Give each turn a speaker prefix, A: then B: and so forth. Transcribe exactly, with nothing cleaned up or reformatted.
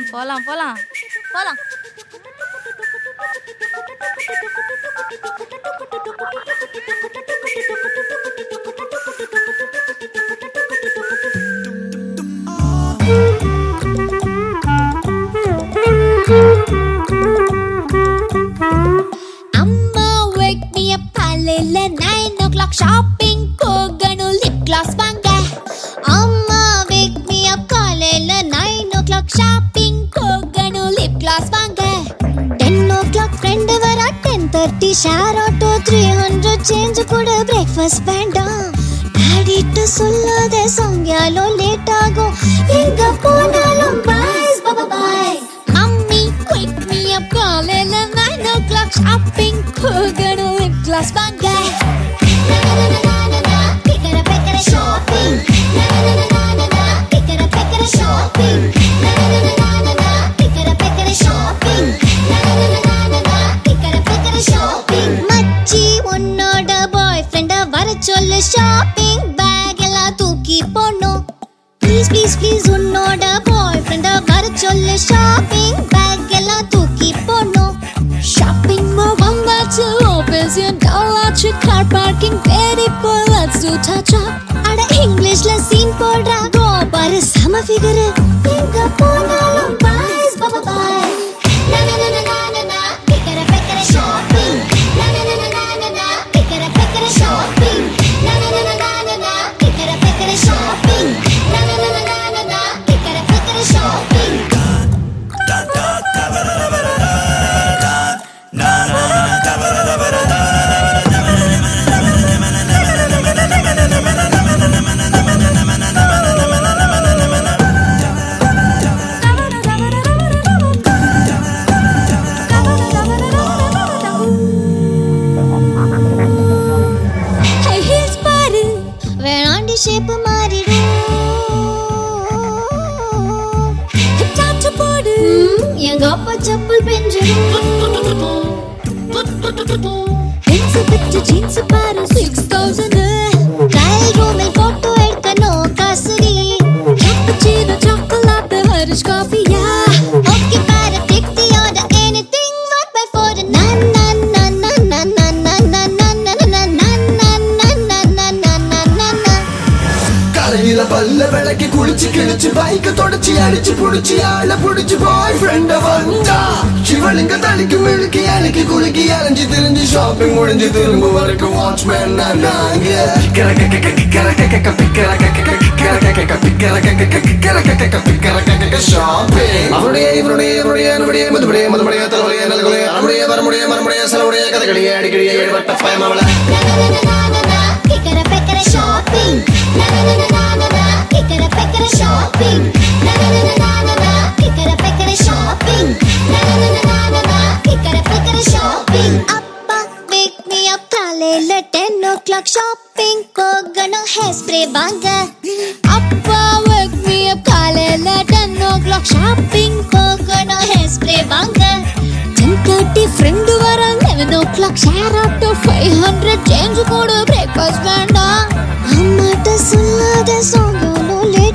A: போலாம் போலாம் போலாம்.
B: அம்மா wake me up காலையில nine o'clock shopping போகணும் lip gloss வாங்க. அம்மா wake me up காலையில nine o'clock shopping போகணும் lip gloss வாங்க. ten o'clock friend வரா ten thirty share auto three hundred change கூட breakfast வேண்டாம். டாடிட்ட சொல்லாத சாயங்காலம் லேட் ஆகும். எங்க போனாலும் bye bye bye. Mummy wake me up காலையில nine o'clock shopping போகணும் lip gloss வாங்க. பிக்கர பிக்கர shopping பிக்கர பிக்கர shopping பிக்கர பிக்கர shopping பிக்கர பிக்கர shopping. மச்சி உன்னோட பாய் ஃப்ரெண்ட வர சொல்லு shopping பேக் எல்லாம் தூக்கி போடணும். ப்ளீஸ் ப்ளீஸ் ப்ளீஸ் உன்னோட பாய் ஃப்ரெண்ட வர சொல்லு shopping பேக் எல்லாம் தூக்கி போடணும். Shopping mall வந்தாச்சு ஆபீஸ் என் டல்லாச்சு கார் பார்க்கிங் தேடி போ let's do touch up. அட இங்கிலீஷ்ல சீன் போடுறா கோ பாரு சம ஃபிகர். எங்க போனாலும் bye bye bye. na na na na na na பிக்கர பிக்கர shopping na na na na na na பிக்கர பிக்கர shopping na na na na na na பிக்கர பிக்கர shopping na na na na na na பிக்கர பிக்கர shopping. Hey heels பாரு வேணாண்டி shape மாறிடும். Tattoo போடு எங்க அப்பா செப்பல் பெஞ்சிடும். Pants fit jeans பாரு six thousand. Trial ரூமில் photo எடுக்கணும் காசுடி. கேப்பச்சினோ சாக்லேட் ஹரிஷ் காஃபியா. ஓகே பாரு டிக்டி order anything one by four. na na na na na na na na na na na na na na na na na.
C: காலையில பல்ல விளக்கி குளிச்சு கிழிச்சு பைக்க தொடச்சி அடிச்சு புடிச்சு ஆள புடிச்சு பாய் ஃப்ரெண்ட வந்தா. சிவலிங்க தலிக்கு மிழுக்கி அழுக்கி குலுக்கி அலைஞ்சு திரிஞ்சு ஷாப்பிங் முடிஞ்சு திரும்ப வரைக்கும் வாட்ச்மேன் நாங்க. பிக்கர கக்க பிக்கர கக்க பிக்கர கக்க பிக்கர கக்க பிக்கர கக்க பிக்கர கக்க பிக்கர கக்க ஷாப்பிங். அவருடைய இவருடைய இவருடைய நம்முடைய மதுபடைய மதுபடைய தலைவலைய நல்குலைய நம்முடைய வரமுடைய மரமுடைய செலவுடைய கதைகளிய அடிக்கடிய ஏற்பட்ட பயமவள.
B: பிக்கர பிக்கர shopping na na na na na na பிக்கர பிக்கர shopping na na na na na na பிக்கர பிக்கர shopping na na na na na na பிக்கர பிக்கர shopping. அப்பா wake me up காலையில ten o'clock shopping போகணும் hair spray வாங்க. அப்பா wake me up காலையில ten o'clock shopping போகணும் hair spray வாங்க. ten thirty friend வர eleven o'clock share auto five hundred change கூட breakfast வேண்டாம். அம்மாட்ட சொல்லாத சாயங்காலம்